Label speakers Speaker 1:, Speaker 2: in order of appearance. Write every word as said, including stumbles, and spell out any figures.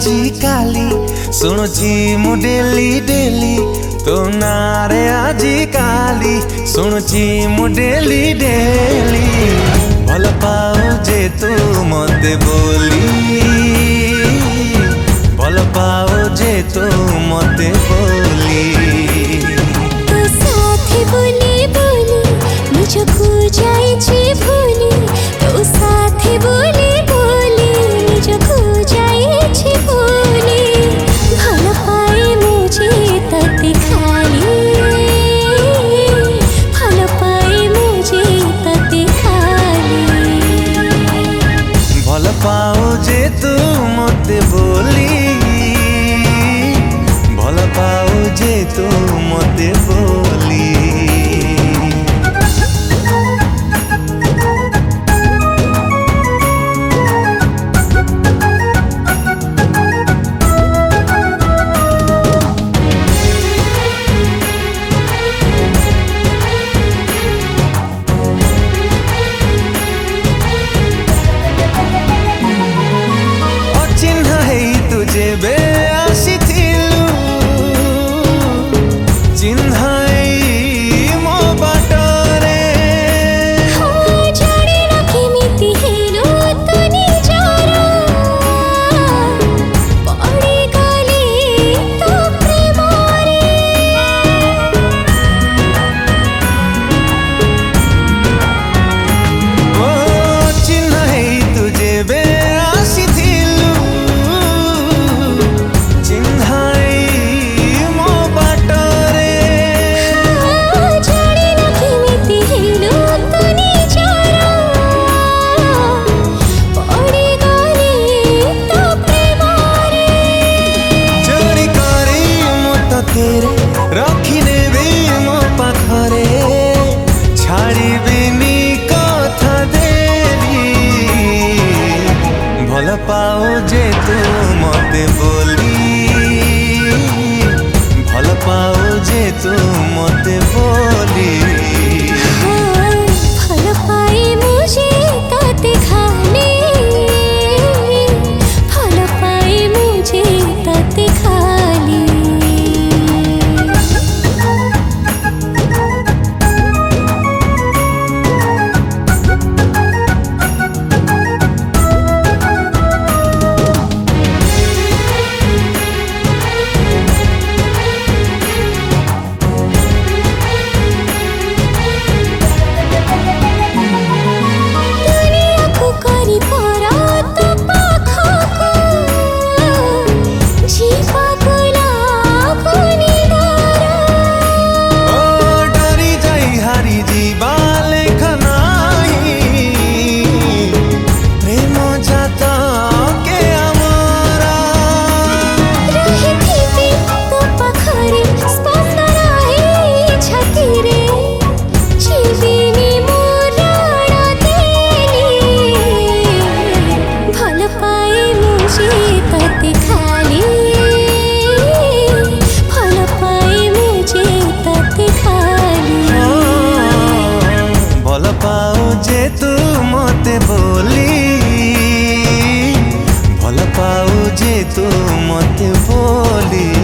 Speaker 1: आजी काली शुणुची मु daily daily तो नारे आजी काली शुणुची मु डेली डेली भल पाओ जे तू मते बोली भल पाओ जे तू मते बोली
Speaker 2: तो साथे बोली बोली निजको जाइछि भूली तो साथे बोली बोली निजको जाइछि भूली भल पाए मुझे तते खाली भल पाए मुझे तते खाली
Speaker 1: भल पाओ जे तू मते बोली भल पाओ जे तू मते बोली जेबे आसिथिलु चिन्हाई मो बाटरे
Speaker 2: जाने न केमिति हेलो तो निजर पड़ी गली तो प्रेमरे
Speaker 1: ओ चिन्हाई तु जेबे रखिने भी मो पाखरे छाड़ी बिनी कथा देली भल पाओ जे तू मते बोली भल पाओ जे तू मते बोली
Speaker 2: भल पाए मुझे तते खाली भल पाए मुझे तते खाली
Speaker 1: जे तू मते बोली भल पाओ जे तू मते बोली।